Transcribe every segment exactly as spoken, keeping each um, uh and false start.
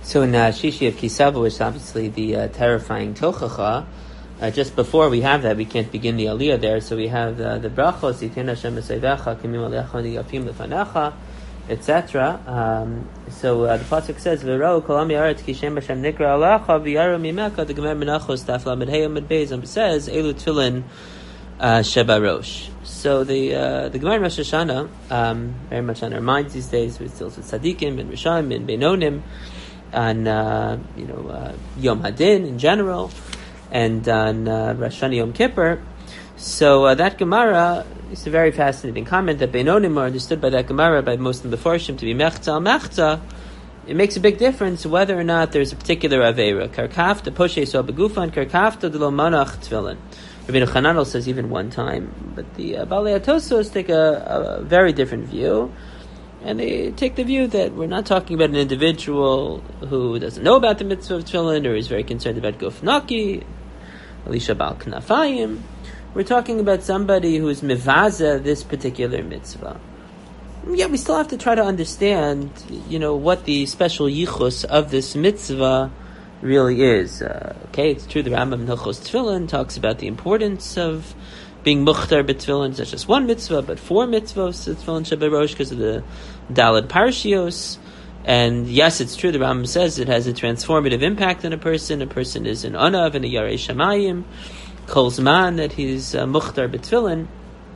So in uh, Shishi of Kisava, which is obviously the uh, terrifying Tochacha, uh, just before we have that, we can't begin the Aliyah there, so we have uh, the Brachos, Yitin Hashem Eseivecha, Kimim Alecha, Niyafim Lefanecha, et cetera. Um, so uh, the pasuk says, "V'rau kol am yaretz ki shem Hashem nikra alecha v'yaru mimeka." The Gemara Menachos Daf Lamed Hey Amud Beis says, "Elu tefillin uh, shebarosh." So the uh, the Gemara Rosh Hashanah, um, very much on our minds these days. We still with tzaddikim and rishayim and beinonim, on uh, you know uh, Yom Hadin in general, and on uh, Rosh Hashanah Yom Kippur. So uh, that Gemara is a very fascinating comment that Beinonim are understood by that Gemara by most of the Mefarshim to be Mechza al Mechza. It makes a big difference whether or not there's a particular Aveira. Karkafta Poshe So Begufan Karkafta de Lo Manach Tefillin. Rabbeinu Chananel says even one time, but the uh, Balei Atosos take a, a very different view, and they take the view that we're not talking about an individual who doesn't know about the mitzvah of tefillin or is very concerned about Guf Naki, Elisha Bal Knafayim. We're talking about somebody who is mivaza this particular mitzvah. Yeah, we still have to try to understand, you know, what the special yichus of this mitzvah really is. Uh, okay, it's true the Rambam Hilchos Tefillin talks about the importance of being muchtar b'tefillin. It's not just one mitzvah, but four mitzvahs tefillin shebarosh because of the Daled Parshios. And yes, it's true the Rambam says it has a transformative impact on a person. A person is an anav and a yarei shamayim. Kol zman that he's uh, muchtar b'tefillin,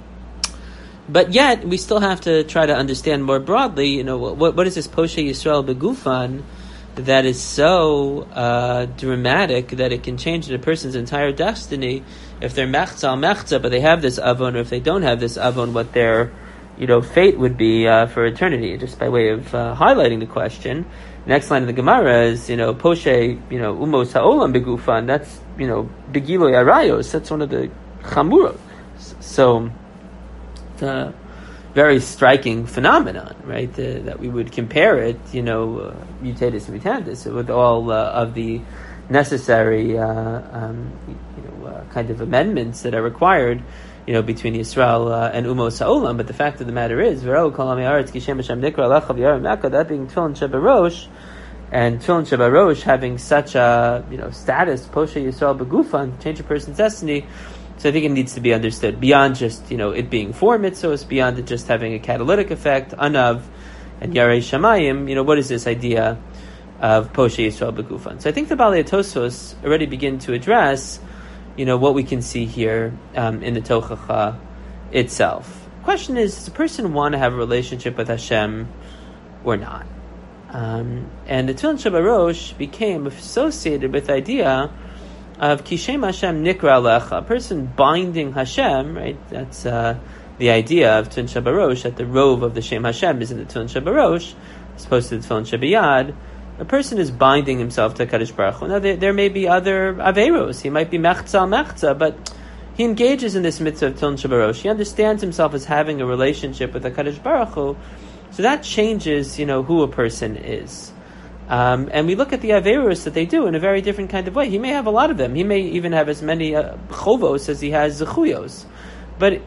but yet we still have to try to understand more broadly. You know, what what is this poshe Yisrael begufan that is so uh, dramatic that it can change a person's entire destiny if they're mechza al mechza, but they have this avon, or if they don't have this avon, what their you know fate would be uh, for eternity. Just by way of uh, highlighting the question. Next line of the Gemara is, you know, Poshe, you know, Umos Ha'olam Begufan, that's, you know, Begiloi Arayos, that's one of the Chamurot. So, it's a very striking phenomenon, right, uh, that we would compare it, you know, uh, mutatis mutandis, with all uh, of the necessary, uh, um, you know, uh, kind of amendments that are required, you know, between Yisrael uh, and Umos Ha'olam. But the fact of the matter is, V'rau kol am yaretz ki shem Hashem nikra alecha v'yaru mimeka, that being tefillin shebarosh, and tefillin shebarosh having such a, you know, status, poshe Yisrael begufan, change a person's destiny. So I think it needs to be understood beyond just, you know, it being four mitzvos, beyond it just having a catalytic effect, anav and yarei shamayim. You know, what is this idea of poshe Yisrael begufan? So I think the Balei Tosos already begin to address, you know, what we can see here um, in the Tochacha itself. The question is, does a person want to have a relationship with Hashem or not? Um, and the Tefillin Shebarosh became associated with the idea of Kishem Hashem Nikra Alecha, a person binding Hashem, right? That's uh, the idea of Tefillin Shebarosh, that the rove of the Shem Hashem is in the Tefillin Shebarosh, as opposed to the Tefillin Shebiyad. A person is binding himself to Kadosh Baruch Hu. Now, there, there may be other Averos. He might be Mechza al Mechza, but he engages in this mitzvah of Tefillin Shebarosh. He understands himself as having a relationship with the Kadosh Baruch Hu. So that changes, you know, who a person is. Um, and we look at the Averos that they do in a very different kind of way. He may have a lot of them. He may even have as many uh, chovos as he has zechuyos. But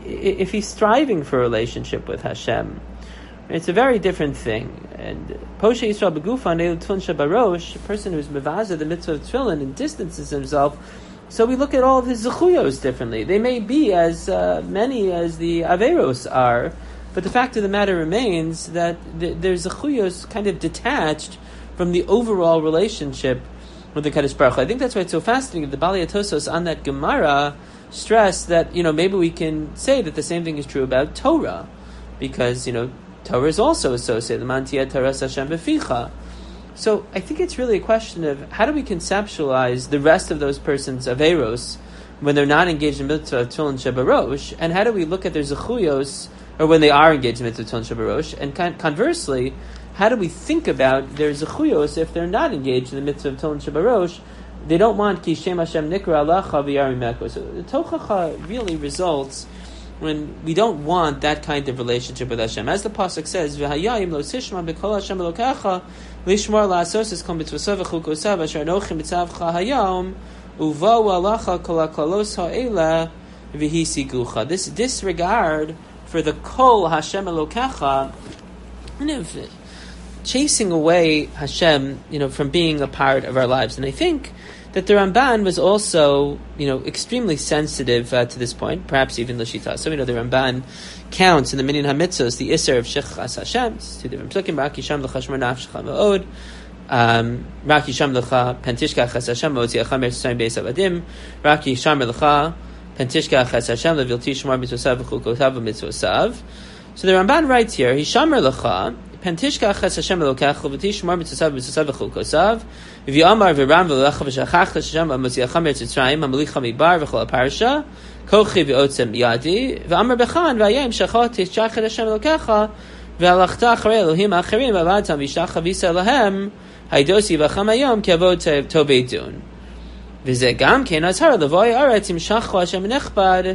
if he's striving for a relationship with Hashem, it's a very different thing. And Poshe Yisrael Begufan Elu Tefillin Shebarosh, a person who's mevaza the mitzvah of tefillin and distances himself. So we look at all of his zechuyos differently. They may be as uh, many as the Averos are, but the fact of the matter remains that th- there's zechuyos kind of detached from the overall relationship with the Kadosh Baruch Hu. I think that's why it's so fascinating. The Balei Tosos on that Gemara stress that, you know, maybe we can say that the same thing is true about Torah, because, you know, Torah is also associated. So I think it's really a question of how do we conceptualize the rest of those persons Averos when they're not engaged in mitzvah of Tefillin Shebarosh, and how do we look at their zechuyos, or when they are engaged in mitzvah of Tefillin Shebarosh, and con- conversely, how do we think about their zechuyos if they're not engaged in the mitzvah of Tefillin Shebarosh? They don't want ki shem Hashem nikra alecha v'yaru mimeka. So the Tochacha really results when we don't want that kind of relationship with Hashem. As the pasuk says, "V'hayayim lo tishma b'kol Hashem elokecha lishmor la'asos kol mitzvosav v'chukosav asher anochi mitzavcha hayom uvau alacha kol haklalos ha'ela v'hisigucha." This disregard for the kol Hashem elokecha, chasing away Hashem, you know, from being a part of our lives. And I think that the Ramban was also, you know, extremely sensitive uh, to this point, perhaps even Lashita. So we know the Ramban counts in the Minyan HaMitzvos the Isser of Shechas Hashem. It's two different psukim. Raki Sham L'cha Shmar Nafshecha V'od. Raki Sham L'cha Pentishka Ches Hashem V'otziacha Meretz Tzayim Beis Avadim. Raki Sham L'cha Pentishka Ches Hashem V'vilti Shmar Mitzvosav V'chukotav V'mitzvosav. So the Ramban writes here, Hishamar L'cha Pentishka Ches Hashem Elokech V'vilti Shmar Mitzvosav V'mitzosav V'chukotav. V'yamar V'ram V'lecha V'shachach Hashem V'otziacha Meretz Tzayim V'malicha Midbar V'chol Parsha. Kochi v'otzem yadi, v'amar bechan v'ayim shachot tishachad Hashem Elokecha, v'alachta acharei Elohim acherim v'avatam v'yishtacha v'yisa lahem, haidosi v'acham hayom k'avod tovei dun. V'zeh gam kein azhar levoy aretz im shachu Hashem nechbad,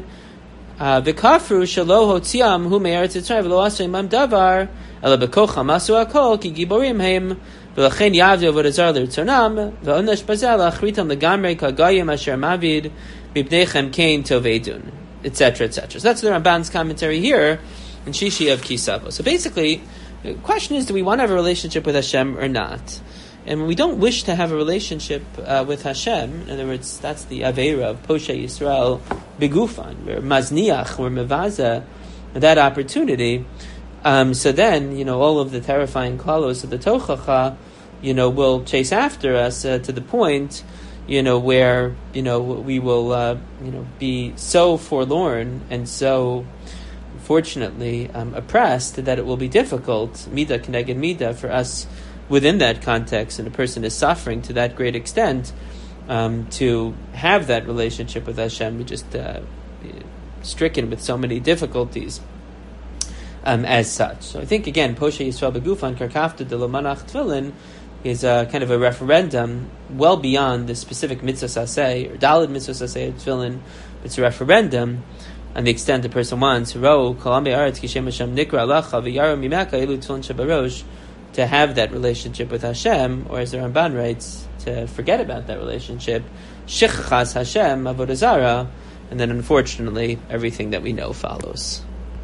v'kafru shelo hotziam hu me'eretz Yitzrayim v'lo asu imam davar, ela bekocham asu hakol ki giborim heim, v'lachen yavdu avod azar l'ritzonam, v'onesh bazel achritam legamrei kagayim asher mavid, Bibnechem Kain Tovedun, et cetera, et cetera. So that's the Ramban's commentary here in Shishi of Kisavo. So basically, the question is, do we want to have a relationship with Hashem or not? And when we don't wish to have a relationship uh, with Hashem, in other words, that's the Aveira of Poshe Yisrael Begufan, we're Mazniach, we're Mevaza, that opportunity. Um, so then, you know, all of the terrifying klalos of the Tochacha, you know, will chase after us uh, to the point, you know, where, you know, we will, uh, you know, be so forlorn and so, unfortunately, um, oppressed that it will be difficult, midah keneged midah, for us within that context, and a person is suffering to that great extent, um, to have that relationship with Hashem. We're just uh, stricken with so many difficulties um, as such. So I think, again, Poshe Yisrael Begufan Karkafta de Lomanach Tfilin is a kind of a referendum well beyond the specific mitzvah saseh or dalid mitzvah saseh of tefillin. It's a referendum on the extent the person wants ro kolam be'aretz kishem Hashem nikra alacha v'yaru mimeka elu tefillin shabarosh, to have that relationship with Hashem, or as the Ramban writes, to forget about that relationship, shichchas Hashem avodah zara, and then unfortunately everything that we know follows.